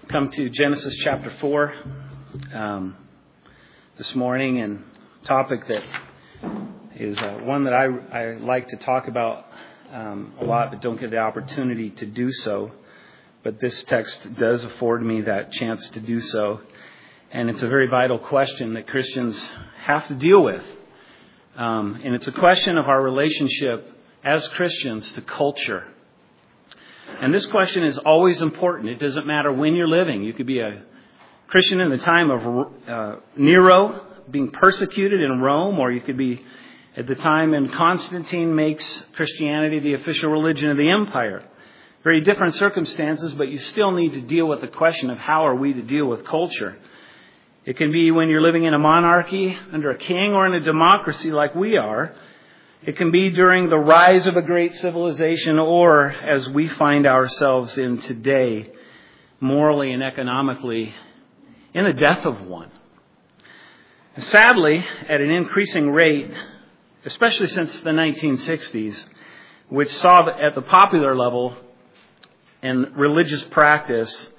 come to Genesis chapter 4 this morning, and a topic that is one that I like to talk about a lot, but don't get the opportunity to do so. But this text does afford me that chance to do so. And it's a very vital question that Christians have to deal with. And it's a question of our relationship as Christians to culture. And this question is always important. It doesn't matter when you're living. You could be a Christian in the time of Nero being persecuted in Rome, or you could be at the time when Constantine makes Christianity the official religion of the empire. Very different circumstances, but you still need to deal with the question of how are we to deal with culture. It can be when you're living in a monarchy under a king or in a democracy like we are. It can be during the rise of a great civilization, or as we find ourselves in today, morally and economically, in the death of one. Sadly, at an increasing rate, especially since the 1960s, which saw at the popular level and religious practice,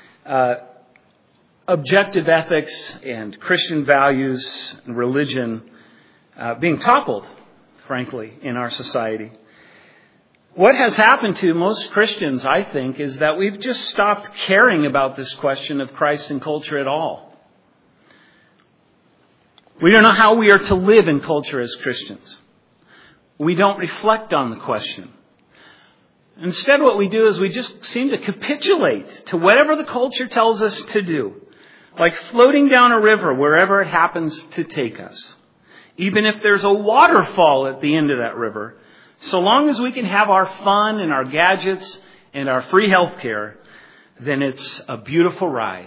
objective ethics and Christian values and religion being toppled, frankly, in our society. What has happened to most Christians, I think, is that we've just stopped caring about this question of Christ and culture at all. We don't know how we are to live in culture as Christians. We don't reflect on the question. Instead, what we do is we just seem to capitulate to whatever the culture tells us to do, like floating down a river wherever it happens to take us. Even if there's a waterfall at the end of that river, so long as we can have our fun and our gadgets and our free health care, then it's a beautiful ride.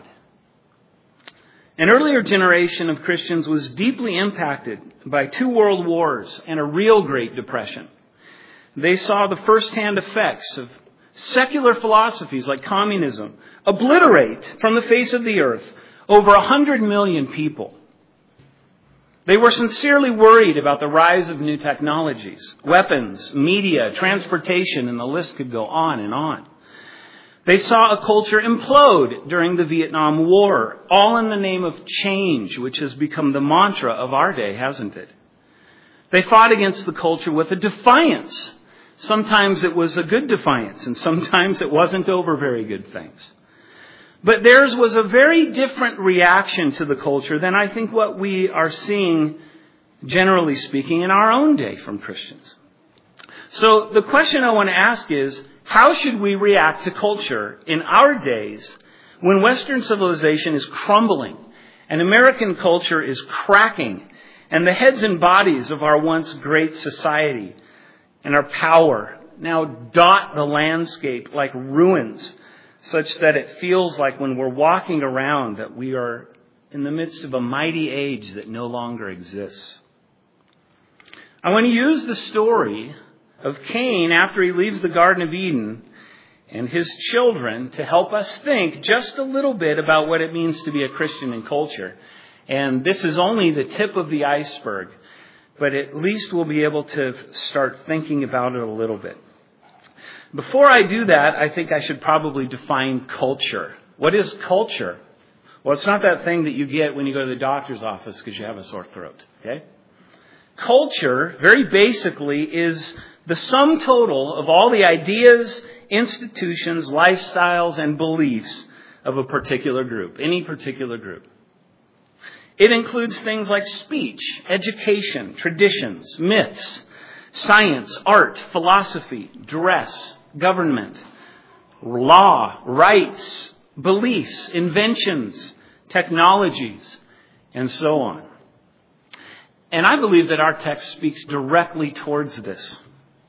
An earlier generation of Christians was deeply impacted by 2 world wars and a real Great Depression. They saw the first-hand effects of secular philosophies like communism obliterate from the face of the earth over 100 million people. They were sincerely worried about the rise of new technologies, weapons, media, transportation, and the list could go on and on. They saw a culture implode during the Vietnam War, all in the name of change, which has become the mantra of our day, hasn't it? They fought against the culture with a defiance. Sometimes it was a good defiance, and sometimes it wasn't over very good things. But theirs was a very different reaction to the culture than I think what we are seeing, generally speaking, in our own day from Christians. So the question I want to ask is, how should we react to culture in our days when Western civilization is crumbling and American culture is cracking and the heads and bodies of our once great society and our power now dot the landscape like ruins, such that it feels like when we're walking around that we are in the midst of a mighty age that no longer exists? I want to use the story of Cain after he leaves the Garden of Eden and his children to help us think just a little bit about what it means to be a Christian in culture. And this is only the tip of the iceberg, but at least we'll be able to start thinking about it a little bit. Before I do that, I think I should probably define culture. What is culture? Well, it's not that thing that you get when you go to the doctor's office because you have a sore throat. Okay? Culture, very basically, is the sum total of all the ideas, institutions, lifestyles, and beliefs of a particular group, any particular group. It includes things like speech, education, traditions, myths, science, art, philosophy, dress, government, law, rights, beliefs, inventions, technologies, and so on. And I believe that our text speaks directly towards this.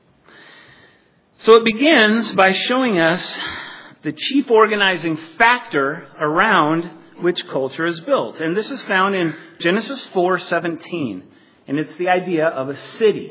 So it begins by showing us the chief organizing factor around which culture is built. And this is found in Genesis 4:17. And it's the idea of a city.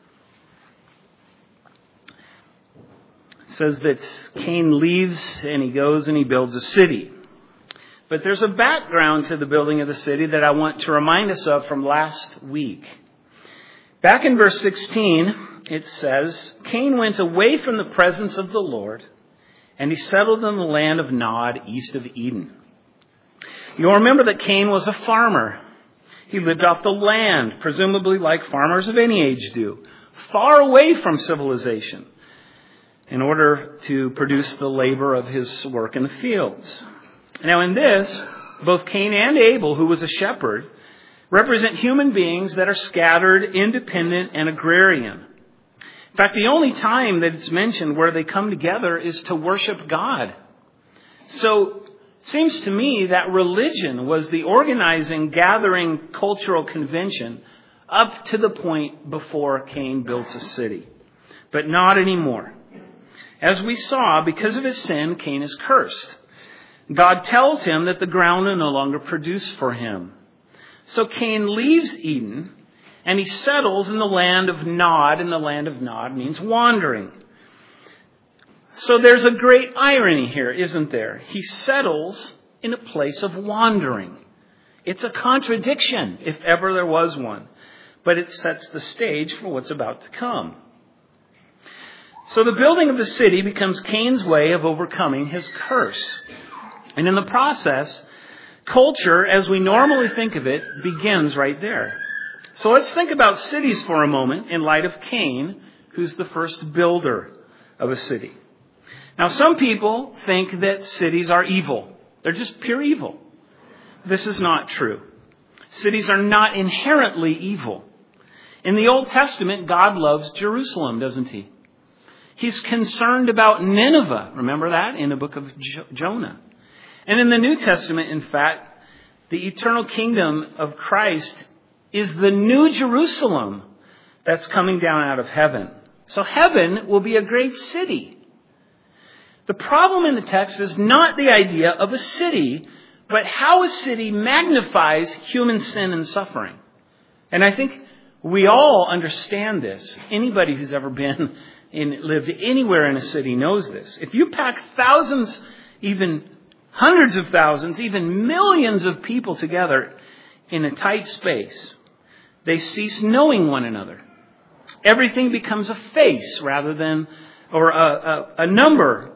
It says that Cain leaves and he goes and he builds a city. But there's a background to the building of the city that I want to remind us of from last week. Back in verse 16, it says, Cain went away from the presence of the Lord and he settled in the land of Nod, east of Eden. You'll remember that Cain was a farmer. He lived off the land, presumably like farmers of any age do, far away from civilization, in order to produce the labor of his work in the fields. Now in this, both Cain and Abel, who was a shepherd, represent human beings that are scattered, independent, and agrarian. In fact, the only time that it's mentioned where they come together is to worship God. So it seems to me that religion was the organizing, gathering cultural convention up to the point before Cain built a city. But not anymore. As we saw, because of his sin, Cain is cursed. God tells him that the ground will no longer produce for him. So Cain leaves Eden, and he settles in the land of Nod, and the land of Nod means wandering. So there's a great irony here, isn't there? He settles in a place of wandering. It's a contradiction, if ever there was one. But it sets the stage for what's about to come. So the building of the city becomes Cain's way of overcoming his curse. And in the process, culture, as we normally think of it, begins right there. So let's think about cities for a moment in light of Cain, who's the first builder of a city. Now, some people think that cities are evil. They're just pure evil. This is not true. Cities are not inherently evil. In the Old Testament, God loves Jerusalem, doesn't he? He's concerned about Nineveh. Remember that in the book of Jonah. And in the New Testament, in fact, the eternal kingdom of Christ is the new Jerusalem that's coming down out of heaven. So heaven will be a great city. The problem in the text is not the idea of a city, but how a city magnifies human sin and suffering. And I think we all understand this. Anybody who's ever been lived anywhere in a city knows this. If you pack thousands, even hundreds of thousands, even millions of people together in a tight space, they cease knowing one another. Everything becomes a face rather than, or a number,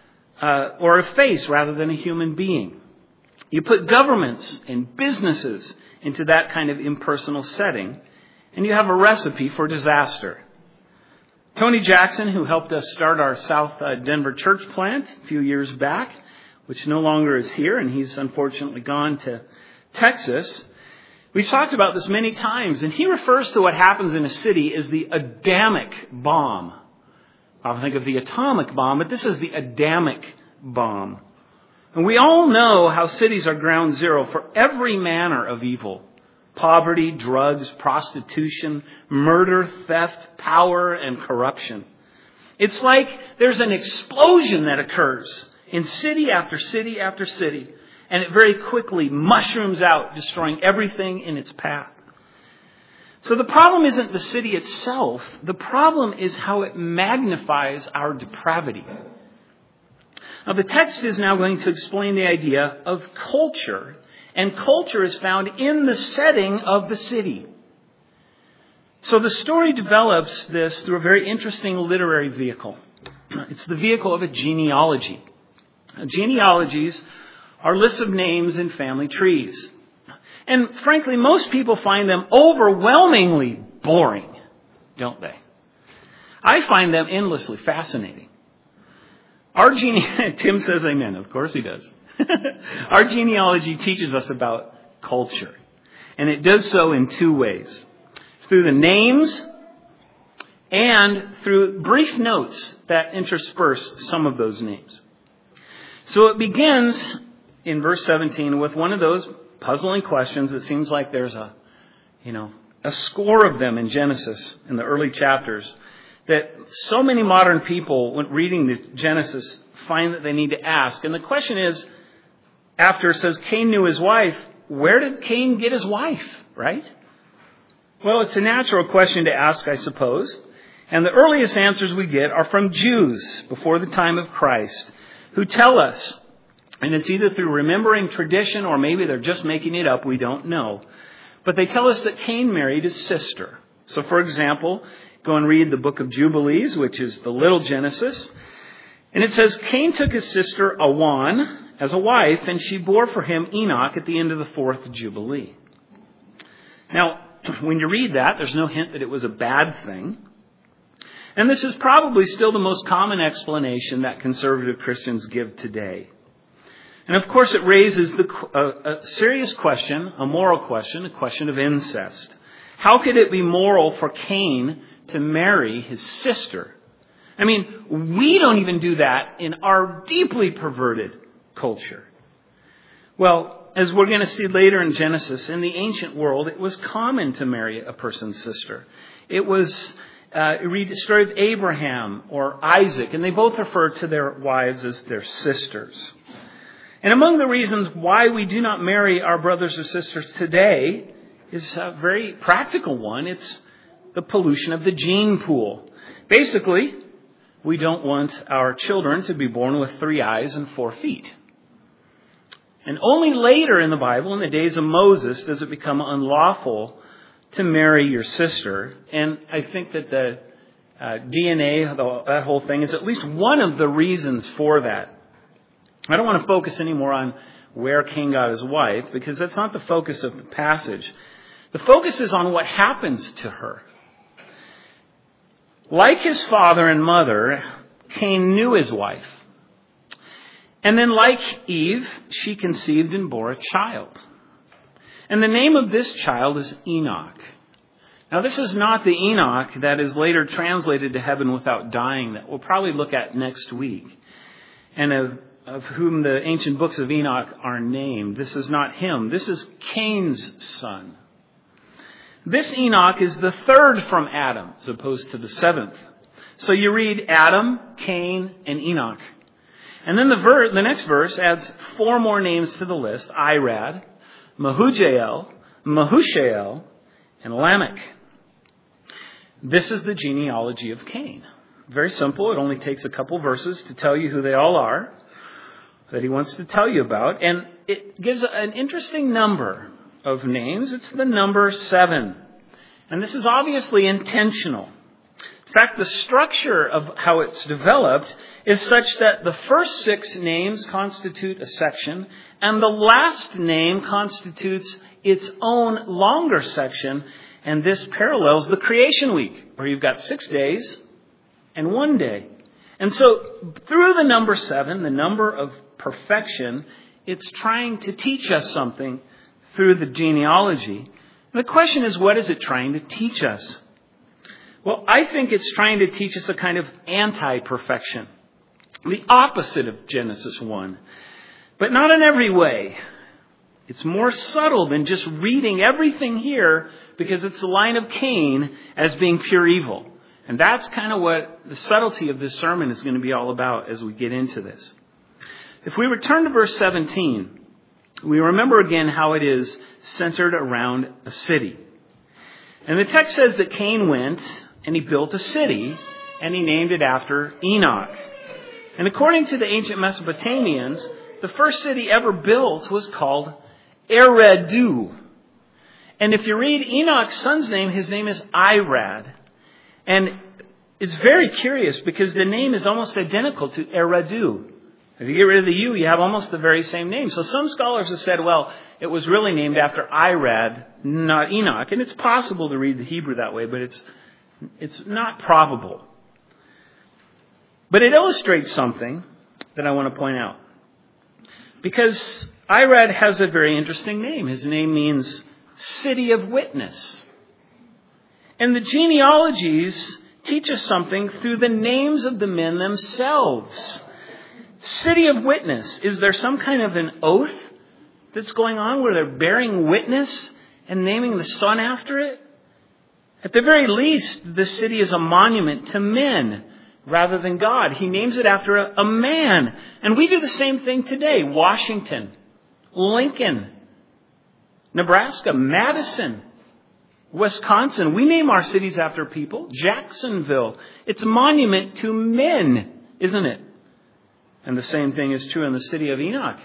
or a face rather than a human being. You put governments and businesses into that kind of impersonal setting, and you have a recipe for disaster. Tony Jackson, who helped us start our South Denver church plant a few years back, which no longer is here, and he's unfortunately gone to Texas. We've talked about this many times, and he refers to what happens in a city as the Adamic bomb. I often think of the atomic bomb, but this is the Adamic bomb. And we all know how cities are ground zero for every manner of evil. Poverty, drugs, prostitution, murder, theft, power, and corruption. It's like there's an explosion that occurs in city after city after city, and it very quickly mushrooms out, destroying everything in its path. So the problem isn't the city itself. The problem is how it magnifies our depravity. Now, the text is now going to explain the idea of culture, and culture is found in the setting of the city. So the story develops this through a very interesting literary vehicle. It's the vehicle of a genealogy. Genealogies are lists of names in family trees. And frankly, most people find them overwhelmingly boring, don't they? I find them endlessly fascinating. Tim says amen. Of course he does. Our genealogy teaches us about culture. And it does so in two ways. Through the names and through brief notes that intersperse some of those names. So it begins in verse 17 with one of those puzzling questions. It seems like there's a score of them in Genesis in the early chapters that so many modern people, when reading the Genesis, find that they need to ask. And the question is, after it says Cain knew his wife, where did Cain get his wife, right? Well, it's a natural question to ask, I suppose. And the earliest answers we get are from Jews before the time of Christ, who tell us, and it's either through remembering tradition or maybe they're just making it up, we don't know. But they tell us that Cain married his sister. So, for example, go and read the book of Jubilees, which is the little Genesis. And it says, Cain took his sister Awan as a wife, and she bore for him Enoch at the end of the 4th Jubilee. Now, when you read that, there's no hint that it was a bad thing. And this is probably still the most common explanation that conservative Christians give today. And of course, it raises a serious question, a moral question, a question of incest. How could it be moral for Cain to marry his sister? I mean, we don't even do that in our deeply perverted culture. Well, as we're going to see later in Genesis, in the ancient world, it was common to marry a person's sister. It was, read the story of Abraham or Isaac, and they both refer to their wives as their sisters. And among the reasons why we do not marry our brothers or sisters today is a very practical one. It's the pollution of the gene pool. Basically, we don't want our children to be born with 3 eyes and 4 feet. And only later in the Bible, in the days of Moses, does it become unlawful to marry your sister. And I think that the DNA, that whole thing, is at least one of the reasons for that. I don't want to focus anymore on where Cain got his wife, because that's not the focus of the passage. The focus is on what happens to her. Like his father and mother, Cain knew his wife. And then like Eve, she conceived and bore a child. And the name of this child is Enoch. Now, this is not the Enoch that is later translated to heaven without dying, that we'll probably look at next week, and of whom the ancient books of Enoch are named. This is not him. This is Cain's son. This Enoch is the 3rd from Adam, as opposed to the 7th. So you read Adam, Cain, and Enoch. And then the next verse adds 4 more names to the list: Irad, Mehujael, Mehushael, and Lamech. This is the genealogy of Cain. Very simple. It only takes a couple verses to tell you who they all are that he wants to tell you about. And it gives an interesting number of names. It's the number 7. And this is obviously intentional. In fact, the structure of how it's developed is such that the first 6 names constitute a section, and the last name constitutes its own longer section. And this parallels the creation week, where you've got 6 days and 1 day. And so through the number 7, the number of perfection, it's trying to teach us something through the genealogy. And the question is, what is it trying to teach us? Well, I think it's trying to teach us a kind of anti-perfection, the opposite of Genesis 1, but not in every way. It's more subtle than just reading everything here, because it's the line of Cain as being pure evil. And that's kind of what the subtlety of this sermon is going to be all about as we get into this. If we return to verse 17, we remember again how it is centered around a city. And the text says that Cain went and he built a city, and he named it after Enoch. And according to the ancient Mesopotamians, the first city ever built was called Eridu. And if you read Enoch's son's name, his name is Irad. And it's very curious because the name is almost identical to Eridu. If you get rid of the U, you have almost the very same name. So some scholars have said, well, it was really named after Irad, not Enoch. And it's possible to read the Hebrew that way, but it's not probable. But it illustrates something that I want to point out. Because Irad has a very interesting name. His name means city of witness. And the genealogies teach us something through the names of the men themselves. City of witness. Is there some kind of an oath that's going on where they're bearing witness and naming the son after it? At the very least, the city is a monument to men rather than God. He names it after a man. And we do the same thing today. Washington, Lincoln, Nebraska, Madison, Wisconsin. We name our cities after people. Jacksonville. It's a monument to men, isn't it? And the same thing is true in the city of Enoch.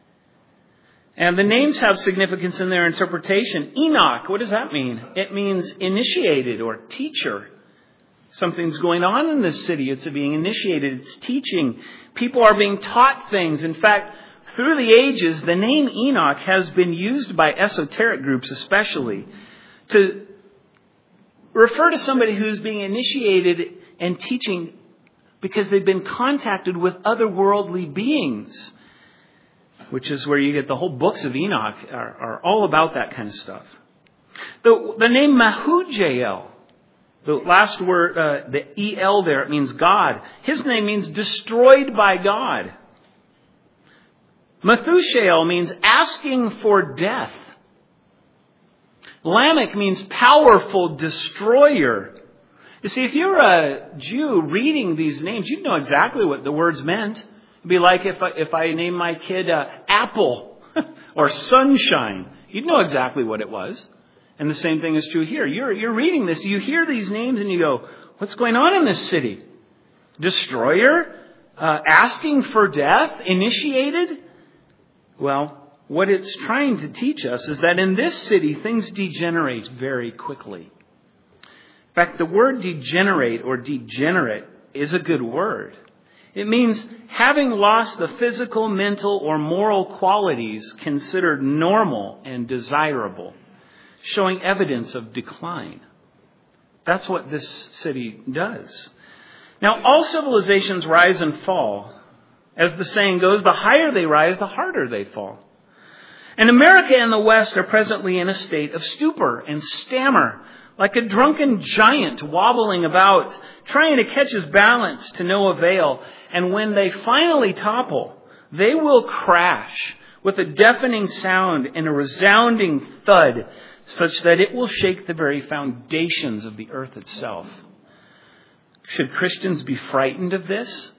And the names have significance in their interpretation. Enoch, what does that mean? It means initiated or teacher. Something's going on in this city. It's being initiated. It's teaching. People are being taught things. In fact, through the ages, the name Enoch has been used by esoteric groups especially to refer to somebody who's being initiated and teaching because they've been contacted with otherworldly beings, which is where you get the whole books of Enoch are all about that kind of stuff. The name Mahujael, the last word, the El there, it means God. His name means destroyed by God. Methushael means asking for death. Lamech means powerful destroyer. You see, if you're a Jew reading these names, you'd know exactly what the words meant. It'd be like if I named my kid Apple or Sunshine. You'd know exactly what it was. And the same thing is true here. You're reading this, you hear these names and you go, what's going on in this city? Destroyer? Asking for death? Initiated? Well, what it's trying to teach us is that in this city, things degenerate very quickly. In fact, the word degenerate or degenerate is a good word. It means having lost the physical, mental, or moral qualities considered normal and desirable, showing evidence of decline. That's what this city does. Now, all civilizations rise and fall. As the saying goes, the higher they rise, the harder they fall. And America and the West are presently in a state of stupor and stammer, like a drunken giant wobbling about, trying to catch his balance to no avail. And when they finally topple, they will crash with a deafening sound and a resounding thud, such that it will shake the very foundations of the earth itself. Should Christians be frightened of this?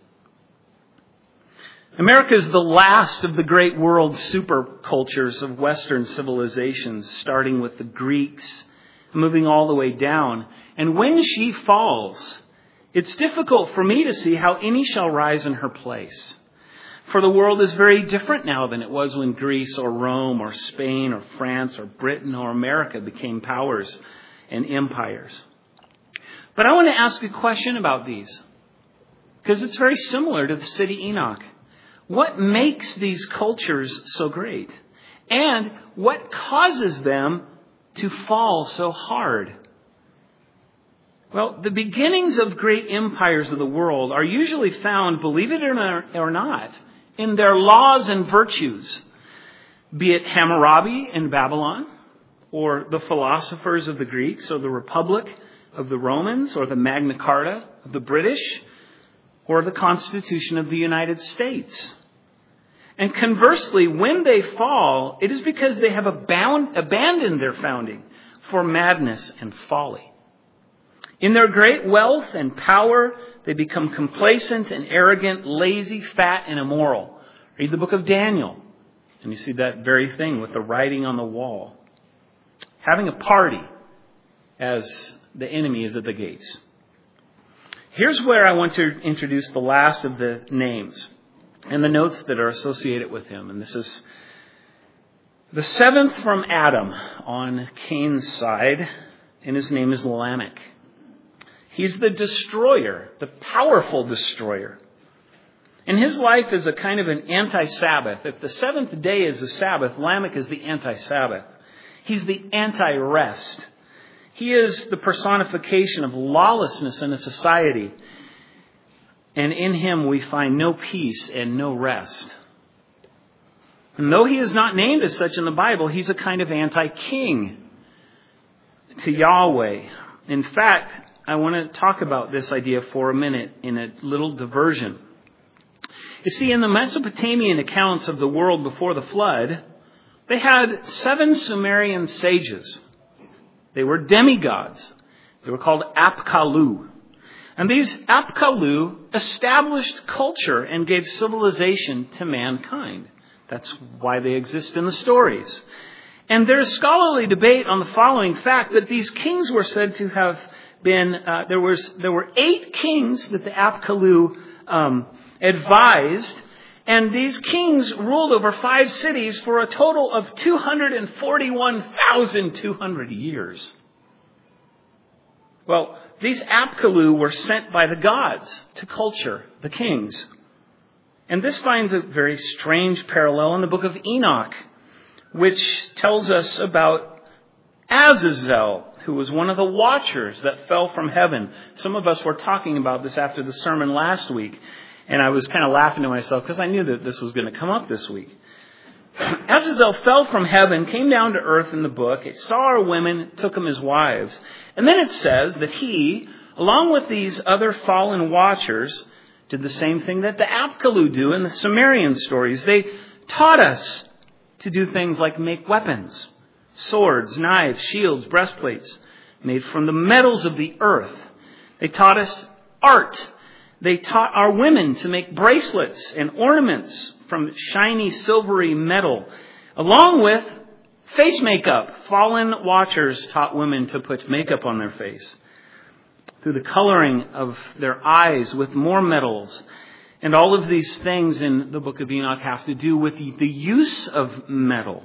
America is the last of the great world supercultures of Western civilizations, starting with the Greeks, moving all the way down. And when she falls, it's difficult for me to see how any shall rise in her place. For the world is very different now than it was when Greece or Rome or Spain or France or Britain or America became powers and empires. But I want to ask a question about these, because it's very similar to the city Enoch. What makes these cultures so great? And what causes them to fall so hard? Well, the beginnings of great empires of the world are usually found, believe it or not, in their laws and virtues. Be it Hammurabi in Babylon, or the philosophers of the Greeks, or the Republic of the Romans, or the Magna Carta of the British, or the Constitution of the United States. And conversely, when they fall, it is because they have abandoned their founding for madness and folly. In their great wealth and power, they become complacent and arrogant, lazy, fat, and immoral. Read the book of Daniel, and you see that very thing with the writing on the wall. Having a party as the enemy is at the gates. Here's where I want to introduce the last of the names and the notes that are associated with him. And this is the seventh from Adam on Cain's side, and his name is Lamech. He's the destroyer, the powerful destroyer. And his life is a kind of an anti-Sabbath. If the seventh day is the Sabbath, Lamech is the anti-Sabbath. He's the anti-rest. He is the personification of lawlessness in a society. And in him we find no peace and no rest. And though he is not named as such in the Bible, he's a kind of anti-king to Yahweh. In fact, I want to talk about this idea for a minute in a little diversion. You see, in the Mesopotamian accounts of the world before the flood, they had 7 Sumerian sages. They were demigods. They were called Apkallu. And these Apkallu established culture and gave civilization to mankind. That's why they exist in the stories. And there's scholarly debate on the following fact, that these kings were said to have been, there were 8 kings that the Apkallu advised, and these kings ruled over 5 cities for a total of 241,200 years. Well, these Apkallu were sent by the gods to culture the kings. And this finds a very strange parallel in the book of Enoch, which tells us about Azazel, who was one of the watchers that fell from heaven. Some of us were talking about this after the sermon last week, and I was kind of laughing to myself because I knew that this was going to come up this week. Azazel fell from heaven, came down to earth in the book. It saw our women, took them as wives. And then it says that he, along with these other fallen watchers, did the same thing that the Apkallu do in the Sumerian stories. They taught us to do things like make weapons, swords, knives, shields, breastplates, made from the metals of the earth. They taught us art. They taught our women to make bracelets and ornaments from shiny silvery metal, along with face makeup. Fallen watchers taught women to put makeup on their face through the coloring of their eyes with more metals. And all of these things in the book of Enoch have to do with the use of metal.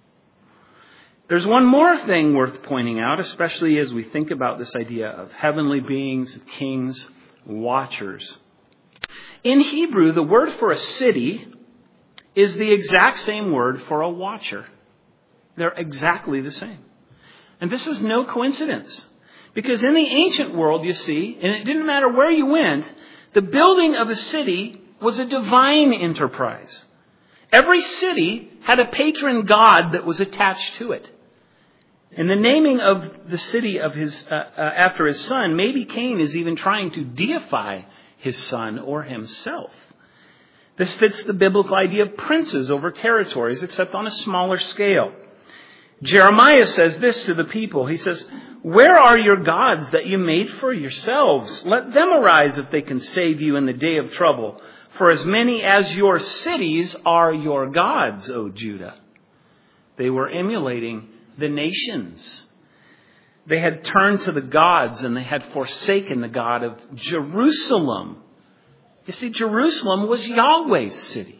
There's one more thing worth pointing out, especially as we think about this idea of heavenly beings, kings, watchers. In Hebrew, the word for a city is the exact same word for a watcher. They're exactly the same. And this is no coincidence. Because in the ancient world, you see, and it didn't matter where you went, the building of a city was a divine enterprise. Every city had a patron god that was attached to it. And the naming of the city of his after his son, maybe Cain is even trying to deify his son or himself. This fits the biblical idea of princes over territories, except on a smaller scale. Jeremiah says this to the people. He says, "Where are your gods that you made for yourselves? Let them arise if they can save you in the day of trouble. For as many as your cities are your gods, O Judah." They were emulating the nations. They had turned to the gods and they had forsaken the God of Jerusalem. You see, Jerusalem was Yahweh's city.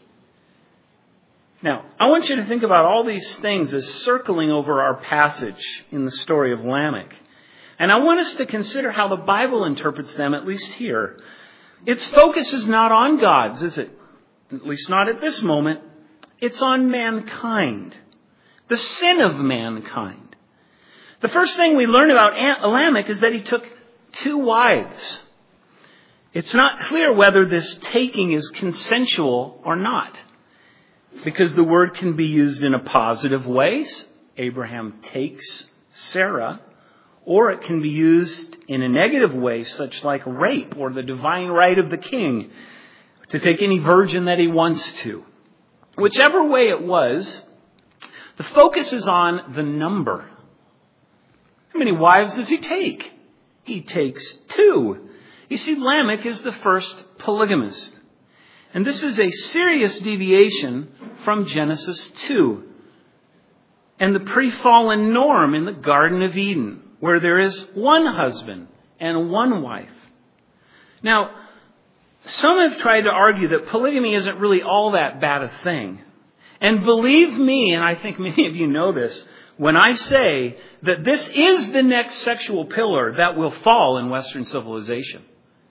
Now, I want you to think about all these things as circling over our passage in the story of Lamech. And I want us to consider how the Bible interprets them, at least here. Its focus is not on gods, is it? At least not at this moment. It's on mankind. The sin of mankind. The first thing we learn about Lamech is that he took 2 wives. It's not clear whether this taking is consensual or not, because the word can be used in a positive way. Abraham takes Sarah, or it can be used in a negative way, such like rape or the divine right of the king to take any virgin that he wants to. Whichever way it was, the focus is on the number. How many wives does he take? He takes 2. You see, Lamech is the first polygamist. And this is a serious deviation from Genesis 2 and the pre-fallen norm in the Garden of Eden, where there is one husband and one wife. Now, some have tried to argue that polygamy isn't really all that bad a thing. And believe me, and I think many of you know this, when I say that this is the next sexual pillar that will fall in Western civilization.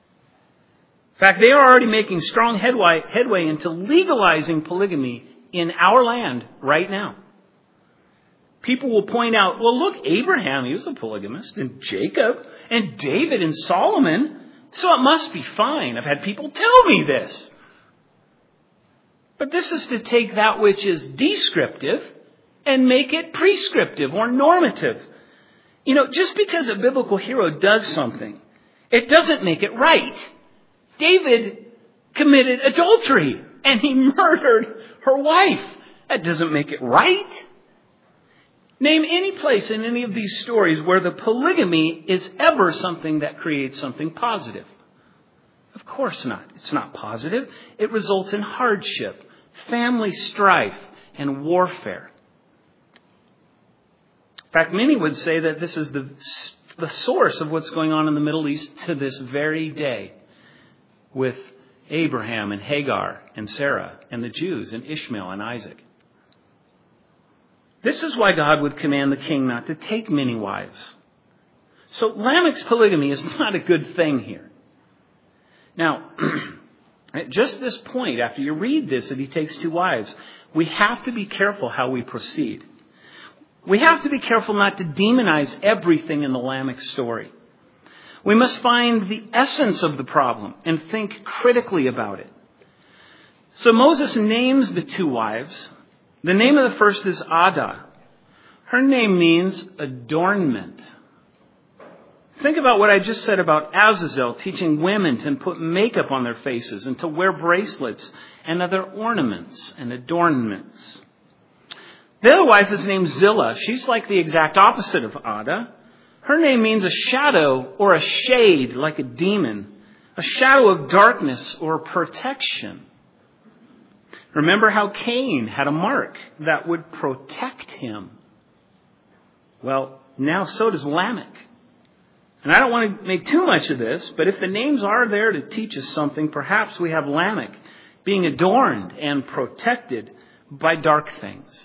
In fact, they are already making strong headway into legalizing polygamy in our land right now. People will point out, well, look, Abraham, he was a polygamist, and Jacob, and David, and Solomon, so it must be fine. I've had people tell me this. But this is to take that which is descriptive and make it prescriptive or normative. You know, just because a biblical hero does something, it doesn't make it right. David committed adultery and he murdered her wife. That doesn't make it right. Name any place in any of these stories where the polygamy is ever something that creates something positive. Of course not. It's not positive. It results in hardship, family strife, and warfare. In fact, many would say that this is the source of what's going on in the Middle East to this very day, with Abraham and Hagar and Sarah and the Jews and Ishmael and Isaac. This is why God would command the king not to take many wives. So Lamech's polygamy is not a good thing here. Now, at just this point, after you read this, that he takes 2 wives, we have to be careful how we proceed. We have to be careful not to demonize everything in the Lamech story. We must find the essence of the problem and think critically about it. So Moses names the 2 wives. The name of the first is Adah. Her name means adornment. Think about what I just said about Azazel teaching women to put makeup on their faces and to wear bracelets and other ornaments and adornments. The other wife is named Zillah. She's like the exact opposite of Adah. Her name means a shadow or a shade, like a demon, a shadow of darkness or protection. Remember how Cain had a mark that would protect him. Well, now so does Lamech. And I don't want to make too much of this, but if the names are there to teach us something, perhaps we have Lamech being adorned and protected by dark things.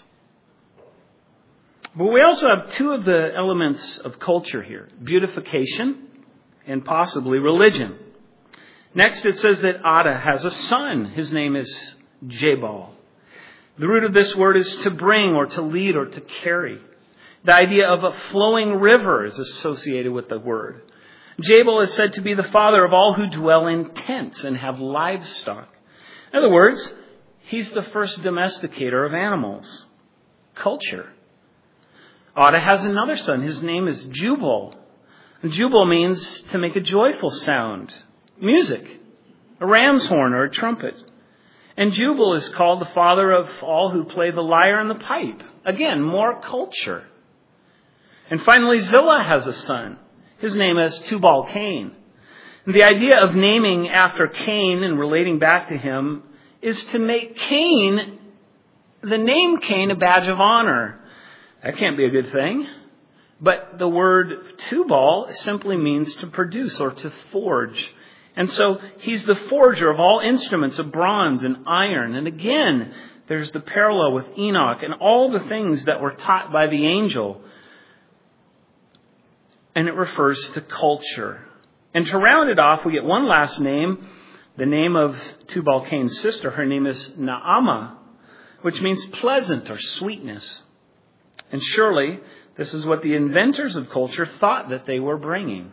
But we also have 2 of the elements of culture here: beautification and possibly religion. Next, it says that Adah has a son. His name is Jabal. The root of this word is to bring or to lead or to carry. The idea of a flowing river is associated with the word. Jabal is said to be the father of all who dwell in tents and have livestock. In other words, he's the first domesticator of animals. Culture. Adah has another son. His name is Jubal. And Jubal means to make a joyful sound. Music. A ram's horn or a trumpet. And Jubal is called the father of all who play the lyre and the pipe. Again, more culture. And finally, Zillah has a son. His name is Tubal-Cain. And the idea of naming after Cain and relating back to him is to make Cain, the name Cain, a badge of honor. That can't be a good thing. But the word Tubal simply means to produce or to forge. And so he's the forger of all instruments of bronze and iron. And again, there's the parallel with Enoch and all the things that were taught by the angel. And it refers to culture. And to round it off, we get one last name, the name of Tubal-Cain's sister. Her name is Naamah, which means pleasant or sweetness. And surely, this is what the inventors of culture thought that they were bringing.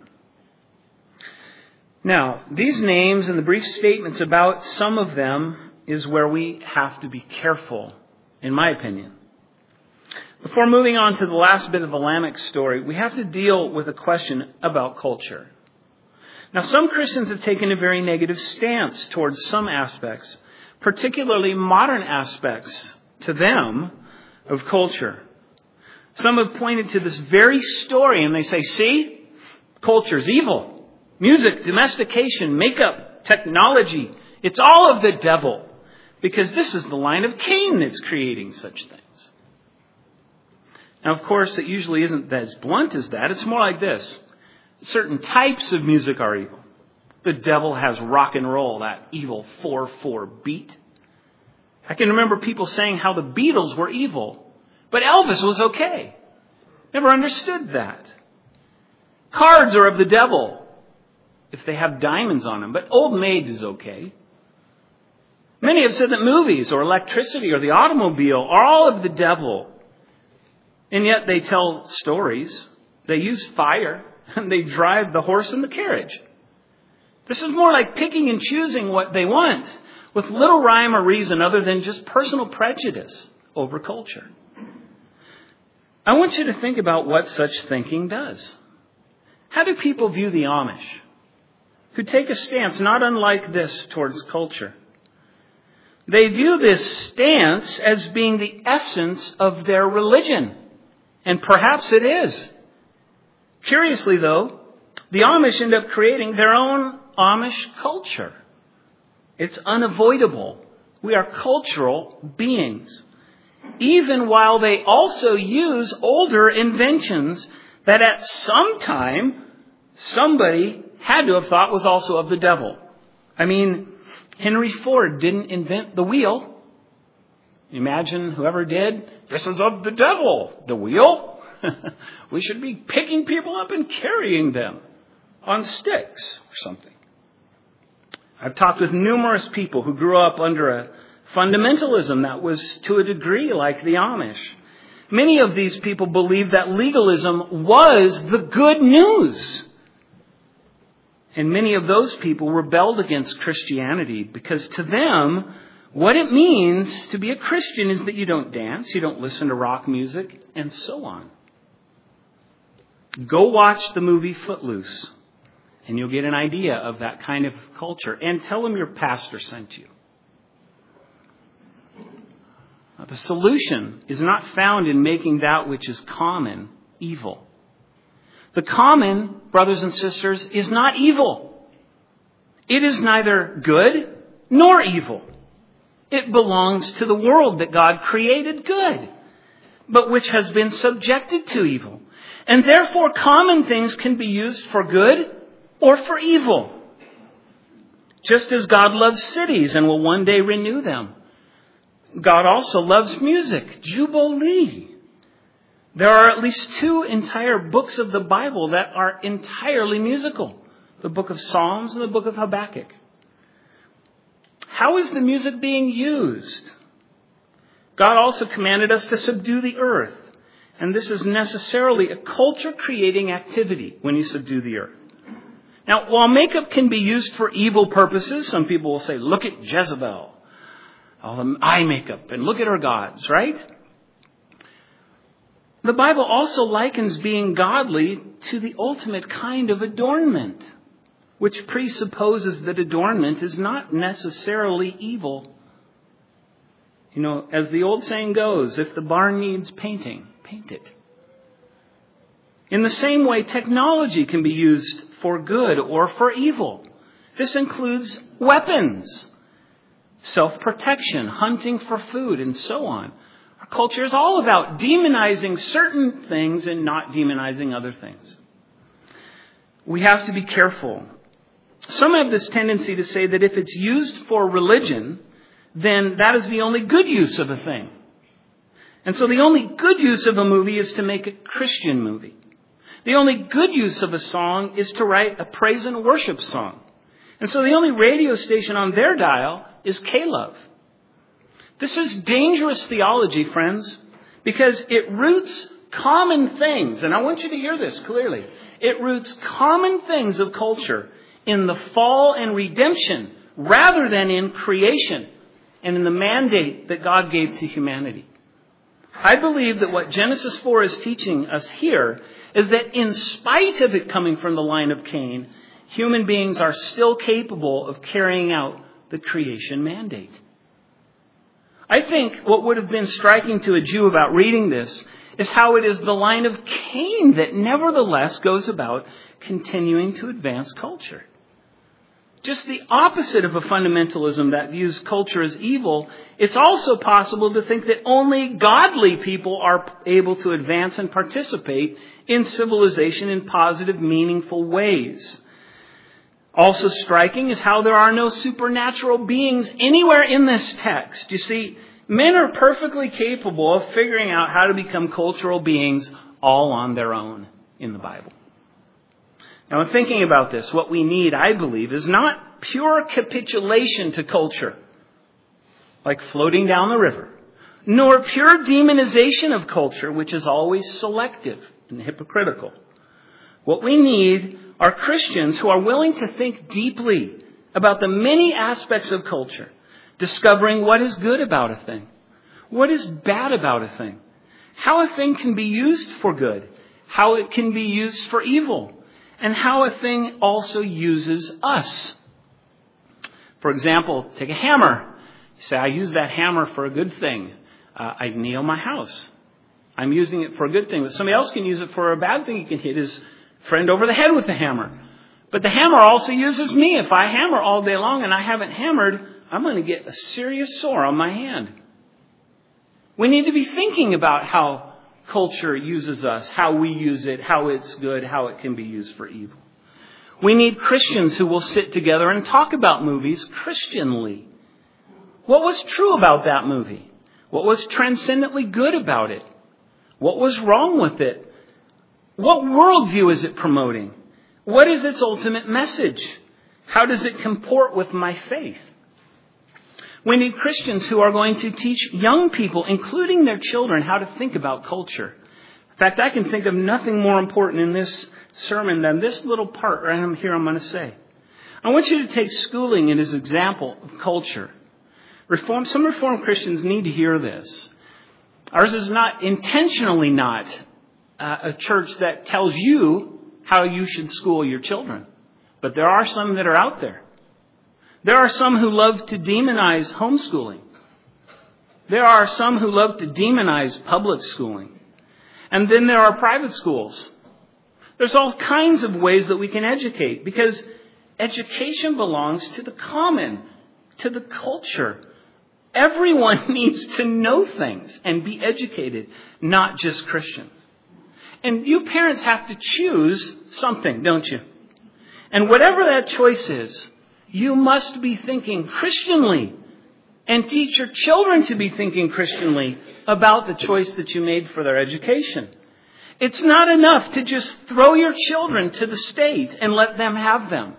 Now, these names and the brief statements about some of them is where we have to be careful, in my opinion. Before moving on to the last bit of the Lamech story, we have to deal with a question about culture. Now, some Christians have taken a very negative stance towards some aspects, particularly modern aspects to them of culture. Some have pointed to this very story and they say, see, culture's evil. Music, domestication, makeup, technology, it's all of the devil. Because this is the line of Cain that's creating such things. Now, of course, it usually isn't as blunt as that. It's more like this. Certain types of music are evil. The devil has rock and roll, that evil 4/4 beat. I can remember people saying how the Beatles were evil, but Elvis was okay. Never understood that. Cards are of the devil if they have diamonds on them, but Old Maid is okay. Many have said that movies or electricity or the automobile are all of the devil. And yet they tell stories. They use fire and they drive the horse and the carriage. This is more like picking and choosing what they want with little rhyme or reason other than just personal prejudice over culture. I want you to think about what such thinking does. How do people view the Amish, who take a stance not unlike this towards culture? They view this stance as being the essence of their religion. And perhaps it is. Curiously, though, the Amish end up creating their own Amish culture. It's unavoidable. We are cultural beings. Even while they also use older inventions that at some time somebody had to have thought was also of the devil. I mean, Henry Ford didn't invent the wheel. Imagine whoever did, this is of the devil, the wheel. We should be picking people up and carrying them on sticks or something. I've talked with numerous people who grew up under a fundamentalism that was to a degree like the Amish. Many of these people believed that legalism was the good news. And many of those people rebelled against Christianity because to them, what it means to be a Christian is that you don't dance, you don't listen to rock music, and so on. Go watch the movie Footloose, and you'll get an idea of that kind of culture. And tell them your pastor sent you. The solution is not found in making that which is common evil. The common, brothers and sisters, is not evil. It is neither good nor evil. It belongs to the world that God created good, but which has been subjected to evil. And therefore, common things can be used for good or for evil. Just as God loves cities and will one day renew them, God also loves music, Jubilee. There are at least 2 entire books of the Bible that are entirely musical. The book of Psalms and the book of Habakkuk. How is the music being used? God also commanded us to subdue the earth. And this is necessarily a culture-creating activity when you subdue the earth. Now, while makeup can be used for evil purposes, some people will say, look at Jezebel. All the eye makeup, and look at her gods, right? The Bible also likens being godly to the ultimate kind of adornment, which presupposes that adornment is not necessarily evil. You know, as the old saying goes, if the barn needs painting, paint it. In the same way, technology can be used for good or for evil. This includes weapons, self-protection, hunting for food, and so on. Our culture is all about demonizing certain things and not demonizing other things. We have to be careful. Some have this tendency to say that if it's used for religion, then that is the only good use of a thing. And so the only good use of a movie is to make a Christian movie. The only good use of a song is to write a praise and worship song. And so the only radio station on their dial is K-Love. This is dangerous theology, friends, because it roots common things. And I want you to hear this clearly. It roots common things of culture in the fall and redemption rather than in creation and in the mandate that God gave to humanity. I believe that what Genesis 4 is teaching us here is that in spite of it coming from the line of Cain, human beings are still capable of carrying out the creation mandate. I think what would have been striking to a Jew about reading this is how it is the line of Cain that nevertheless goes about continuing to advance culture. Just the opposite of a fundamentalism that views culture as evil, it's also possible to think that only godly people are able to advance and participate in civilization in positive, meaningful ways. Also striking is how there are no supernatural beings anywhere in this text. You see, men are perfectly capable of figuring out how to become cultural beings all on their own in the Bible. Now, in thinking about this, what we need, I believe, is not pure capitulation to culture, like floating down the river, nor pure demonization of culture, which is always selective and hypocritical. What we need are Christians who are willing to think deeply about the many aspects of culture, discovering what is good about a thing, what is bad about a thing, how a thing can be used for good, how it can be used for evil, and how a thing also uses us. For example, take a hammer. You say, I use that hammer for a good thing. I nail my house. I'm using it for a good thing. But somebody else can use it for a bad thing. He can hit his friend over the head with the hammer. But the hammer also uses me. If I hammer all day long and I haven't hammered, I'm going to get a serious sore on my hand. We need to be thinking about how culture uses us, how we use it, how it's good, how it can be used for evil. We need Christians who will sit together and talk about movies Christianly. What was true about that movie? What was transcendently good about it? What was wrong with it? What worldview is it promoting? What is its ultimate message? How does it comport with my faith? We need Christians who are going to teach young people, including their children, how to think about culture. In fact, I can think of nothing more important in this sermon than this little part right here I'm going to say. I want you to take schooling as an example of culture. Some Reformed Christians need to hear this. Ours is not intentionally not a church that tells you how you should school your children. But there are some that are out there. There are some who love to demonize homeschooling. There are some who love to demonize public schooling. And then there are private schools. There's all kinds of ways that we can educate, because education belongs to the common, to the culture. Everyone needs to know things and be educated, not just Christians. And you parents have to choose something, don't you? And whatever that choice is, you must be thinking Christianly and teach your children to be thinking Christianly about the choice that you made for their education. It's not enough to just throw your children to the state and let them have them.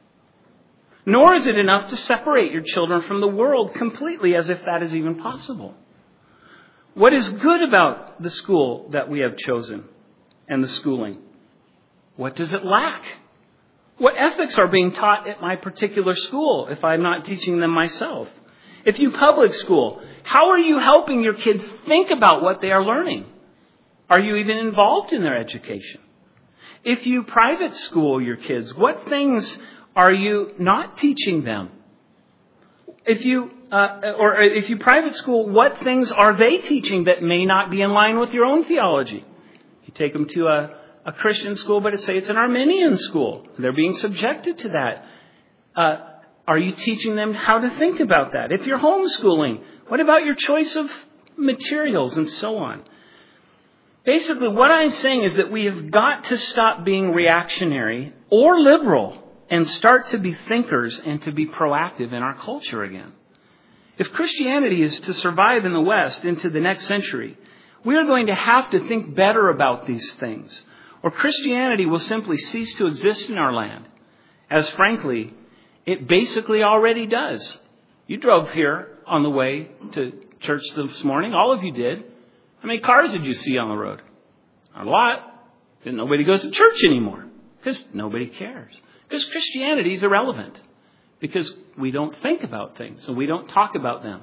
Nor is it enough to separate your children from the world completely, as if that is even possible. What is good about the school that we have chosen and the schooling? What does it lack? What ethics are being taught at my particular school if I'm not teaching them myself? If you public school, how are you helping your kids think about what they are learning? Are you even involved in their education? If you private school your kids, what things are you not teaching them? If you private school, what things are they teaching that may not be in line with your own theology? You take them to a Christian school, but say it's an Arminian school. They're being subjected to that. Are you teaching them how to think about that? If you're homeschooling, what about your choice of materials and so on? Basically, what I'm saying is that we have got to stop being reactionary or liberal and start to be thinkers and to be proactive in our culture again. If Christianity is to survive in the West into the next century, we are going to have to think better about these things, or Christianity will simply cease to exist in our land, as frankly, it basically already does. You drove here on the way to church this morning. All of you did. How many cars did you see on the road? Not a lot. Then nobody goes to church anymore because nobody cares. Because Christianity is irrelevant. Because we don't think about things and we don't talk about them.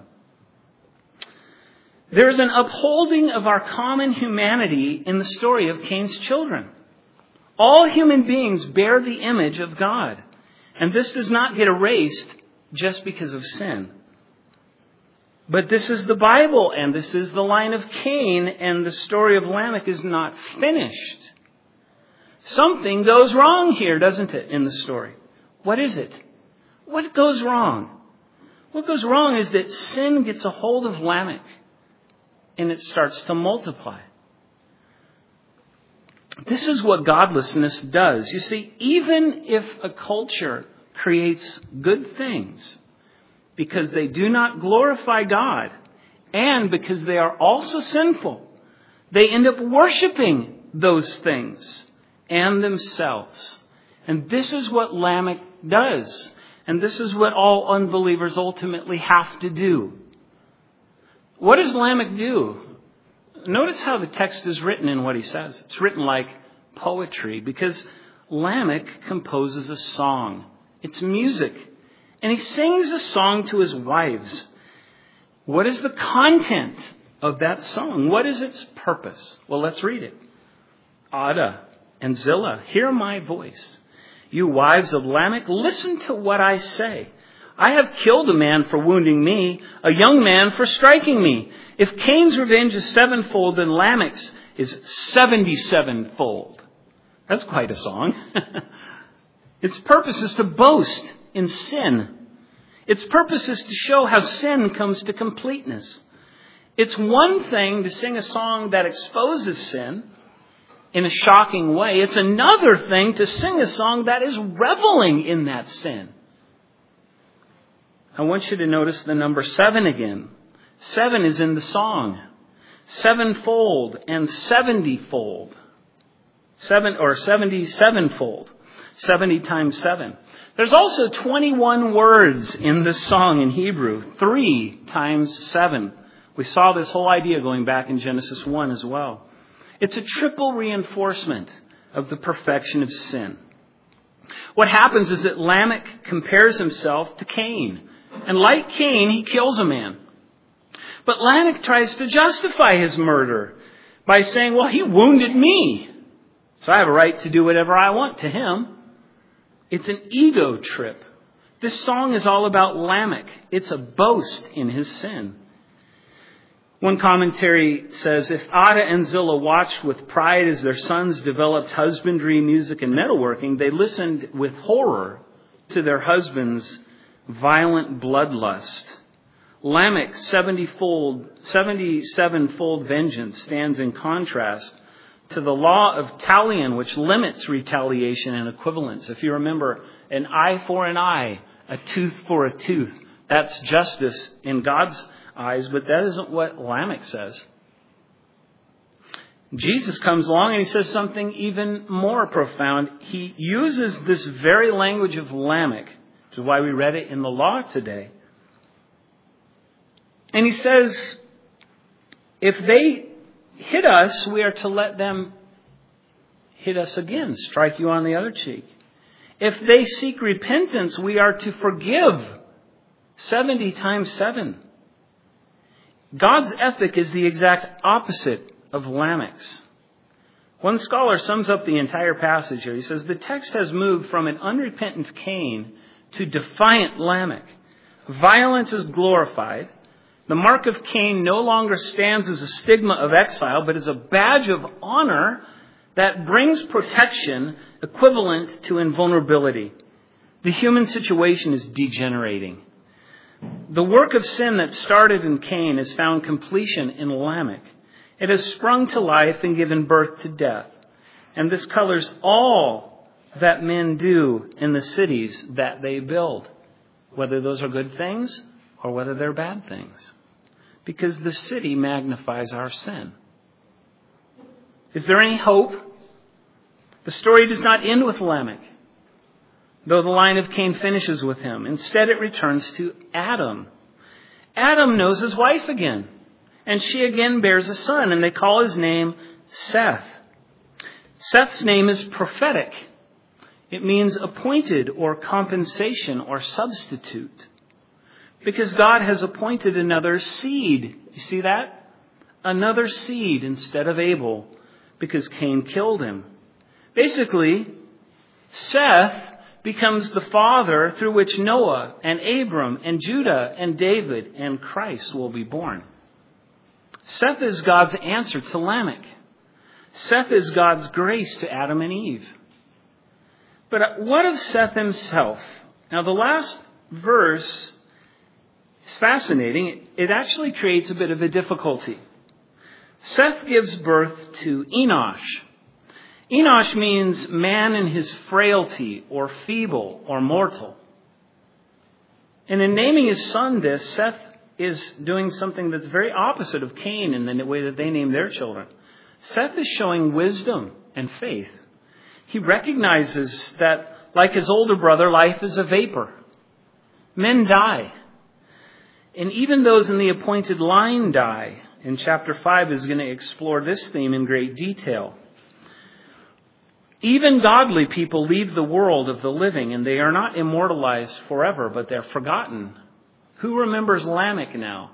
There is an upholding of our common humanity in the story of Cain's children. All human beings bear the image of God. And this does not get erased just because of sin. But this is the Bible, and this is the line of Cain, and the story of Lamech is not finished. Something goes wrong here, doesn't it, in the story? What is it? What goes wrong? What goes wrong is that sin gets a hold of Lamech, and it starts to multiply. This is what godlessness does. You see, even if a culture creates good things because they do not glorify God and because they are also sinful, they end up worshiping those things and themselves. And this is what Lamech does. And this is what all unbelievers ultimately have to do. What does Lamech do? Notice how the text is written in what he says. It's written like poetry because Lamech composes a song. It's music. And he sings a song to his wives. What is the content of that song? What is its purpose? Well, let's read it. Adah and Zillah, hear my voice. You wives of Lamech, listen to what I say. I have killed a man for wounding me, a young man for striking me. If Cain's revenge is sevenfold, then Lamech's is 77-fold. That's quite a song. Its purpose is to boast in sin. Its purpose is to show how sin comes to completeness. It's one thing to sing a song that exposes sin in a shocking way. It's another thing to sing a song that is reveling in that sin. I want you to notice the number 7 again. 7 is in the song. 7-fold and 70-fold. 77-fold. 70 times 7. There's also 21 words in this song in Hebrew. 3 times 7. We saw this whole idea going back in Genesis 1 as well. It's a triple reinforcement of the perfection of sin. What happens is that Lamech compares himself to Cain. And like Cain, he kills a man. But Lamech tries to justify his murder by saying, well, he wounded me, so I have a right to do whatever I want to him. It's an ego trip. This song is all about Lamech. It's a boast in his sin. One commentary says, if Ada and Zillah watched with pride as their sons developed husbandry, music, and metalworking, they listened with horror to their husbands' violent bloodlust. Lamech's 77-fold vengeance stands in contrast to the law of Talion, which limits retaliation and equivalence. If you remember, an eye for an eye, a tooth for a tooth. That's justice in God's eyes, but that isn't what Lamech says. Jesus comes along and he says something even more profound. He uses this very language of Lamech, which is why we read it in the law today. And he says, if they hit us, we are to let them hit us again, strike you on the other cheek. If they seek repentance, we are to forgive 70 times 7. God's ethic is the exact opposite of Lamech's. One scholar sums up the entire passage here. He says, the text has moved from an unrepentant Cain to defiant Lamech. Violence is glorified. The mark of Cain no longer stands as a stigma of exile, but as a badge of honor that brings protection equivalent to invulnerability. The human situation is degenerating. The work of sin that started in Cain has found completion in Lamech. It has sprung to life and given birth to death. And this colors all that men do in the cities that they build, whether those are good things or whether they're bad things. Because the city magnifies our sin. Is there any hope? The story does not end with Lamech, though the line of Cain finishes with him. Instead, it returns to Adam. Adam knows his wife again, and she again bears a son, and they call his name Seth. Seth's name is prophetic. It means appointed or compensation or substitute, because God has appointed another seed. You see that? Another seed instead of Abel, because Cain killed him. Basically, Seth becomes the father through which Noah and Abram and Judah and David and Christ will be born. Seth is God's answer to Lamech. Seth is God's grace to Adam and Eve. But what of Seth himself? Now, the last verse is fascinating. It actually creates a bit of a difficulty. Seth gives birth to Enosh. Enosh means man in his frailty or feeble or mortal. And in naming his son this, Seth is doing something that's very opposite of Cain in the way that they name their children. Seth is showing wisdom and faith. He recognizes that, like his older brother, life is a vapor. Men die. And even those in the appointed line die. And chapter 5 is going to explore this theme in great detail. Even godly people leave the world of the living, and they are not immortalized forever, but they're forgotten. Who remembers Lamech now?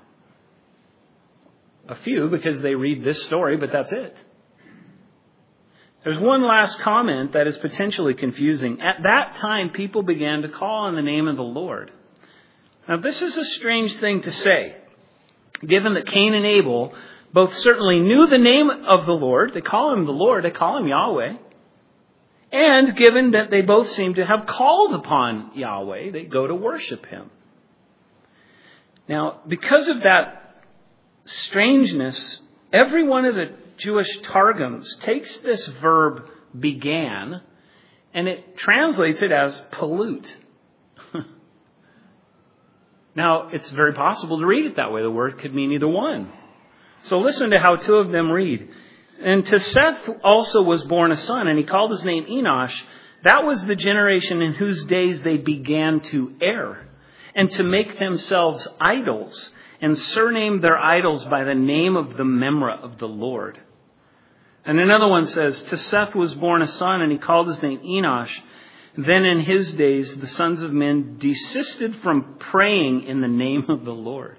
A few, because they read this story, but that's it. There's one last comment that is potentially confusing. At that time, people began to call on the name of the Lord. Now, this is a strange thing to say, given that Cain and Abel both certainly knew the name of the Lord. They call him the Lord. They call him Yahweh. And given that they both seem to have called upon Yahweh, they go to worship him. Now, because of that strangeness, every one of the Jewish Targums takes this verb began and it translates it as pollute. Now, it's very possible to read it that way. The word could mean either one. So listen to how two of them read. And to Seth also was born a son, and he called his name Enosh. That was the generation in whose days they began to err and to make themselves idols and surname their idols by the name of the Memra of the Lord. And another one says, to Seth was born a son, and he called his name Enosh. Then in his days, the sons of men desisted from praying in the name of the Lord.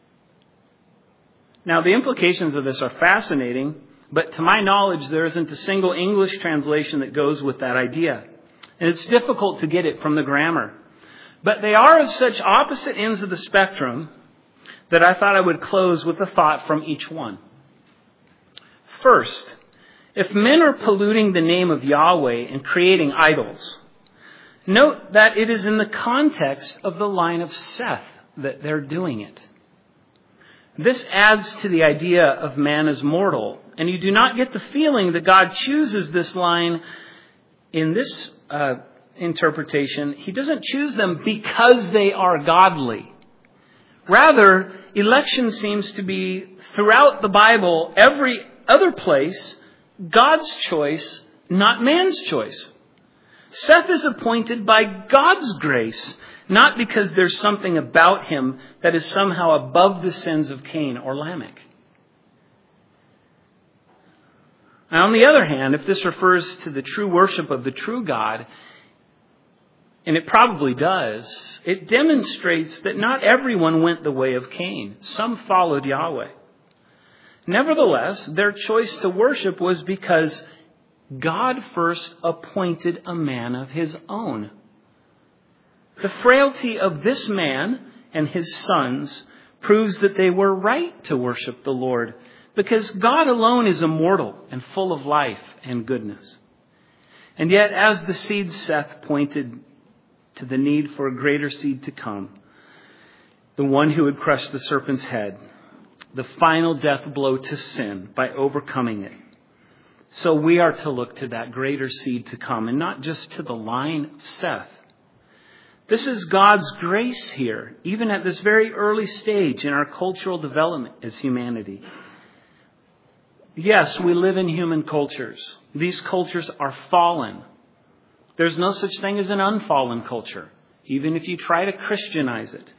Now, the implications of this are fascinating, but to my knowledge, there isn't a single English translation that goes with that idea. And it's difficult to get it from the grammar. But they are of such opposite ends of the spectrum that I thought I would close with a thought from each one. First, if men are polluting the name of Yahweh and creating idols, note that it is in the context of the line of Seth that they're doing it. This adds to the idea of man as mortal, and you do not get the feeling that God chooses this line in this interpretation. He doesn't choose them because they are godly. Rather, election seems to be throughout the Bible, every other place, God's choice, not man's choice. Seth is appointed by God's grace, not because there's something about him that is somehow above the sins of Cain or Lamech. Now, on the other hand, if this refers to the true worship of the true God, and it probably does, it demonstrates that not everyone went the way of Cain. Some followed Yahweh. Nevertheless, their choice to worship was because God first appointed a man of his own. The frailty of this man and his sons proves that they were right to worship the Lord, because God alone is immortal and full of life and goodness. And yet, as the seed Seth pointed to the need for a greater seed to come, the one who would crush the serpent's head, the final death blow to sin by overcoming it. So we are to look to that greater seed to come, and not just to the line of Seth. This is God's grace here, even at this very early stage in our cultural development as humanity. Yes, we live in human cultures. These cultures are fallen. There's no such thing as an unfallen culture, even if you try to Christianize it.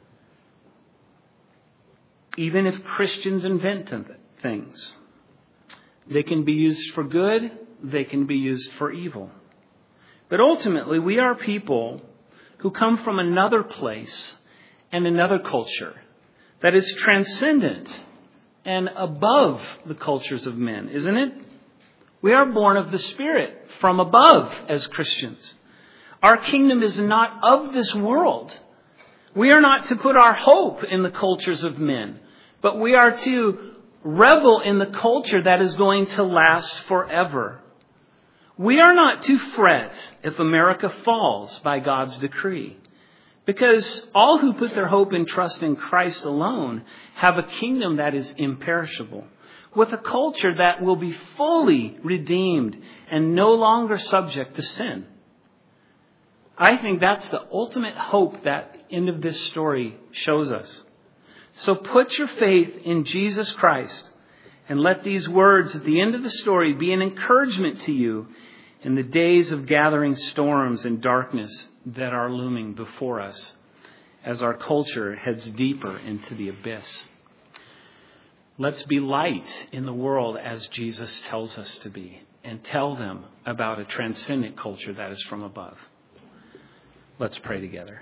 Even if Christians invent things. They can be used for good, they can be used for evil. But ultimately, we are people who come from another place and another culture that is transcendent and above the cultures of men, isn't it? We are born of the Spirit from above as Christians. Our kingdom is not of this world. We are not to put our hope in the cultures of men, but we are to revel in the culture that is going to last forever. We are not to fret if America falls by God's decree, because all who put their hope and trust in Christ alone have a kingdom that is imperishable, with a culture that will be fully redeemed and no longer subject to sin. I think that's the ultimate hope that end of this story shows us. So put your faith in Jesus Christ and let these words at the end of the story be an encouragement to you in the days of gathering storms and darkness that are looming before us as our culture heads deeper into the abyss. Let's be light in the world as Jesus tells us to be, and tell them about a transcendent culture that is from above. Let's pray together.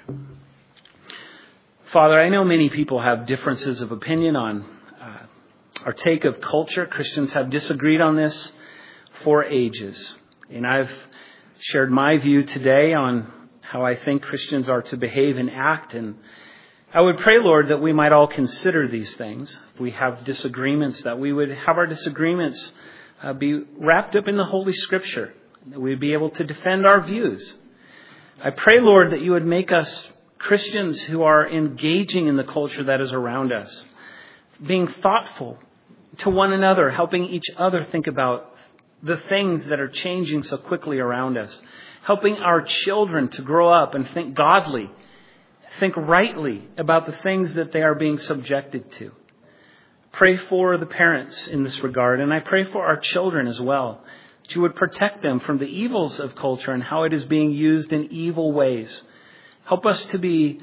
Father, I know many people have differences of opinion on our take of culture. Christians have disagreed on this for ages. And I've shared my view today on how I think Christians are to behave and act. And I would pray, Lord, that we might all consider these things. If we have disagreements, that we would have our disagreements be wrapped up in the Holy Scripture, that we'd be able to defend our views. I pray, Lord, that you would make us Christians who are engaging in the culture that is around us, being thoughtful to one another, helping each other think about the things that are changing so quickly around us, helping our children to grow up and think godly, think rightly about the things that they are being subjected to. Pray for the parents in this regard, and I pray for our children as well, that you would protect them from the evils of culture and how it is being used in evil ways. Help us to be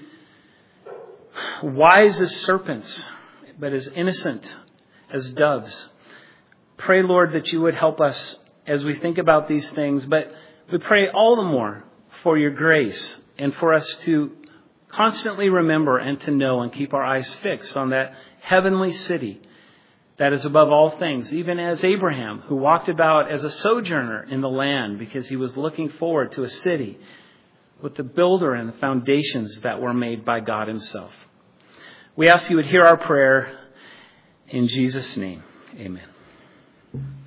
wise as serpents, but as innocent as doves. Pray, Lord, that you would help us as we think about these things, but we pray all the more for your grace and for us to constantly remember and to know and keep our eyes fixed on that heavenly city that is above all things, even as Abraham, who walked about as a sojourner in the land because he was looking forward to a city with the builder and the foundations that were made by God himself. We ask you would hear our prayer in Jesus' name. Amen.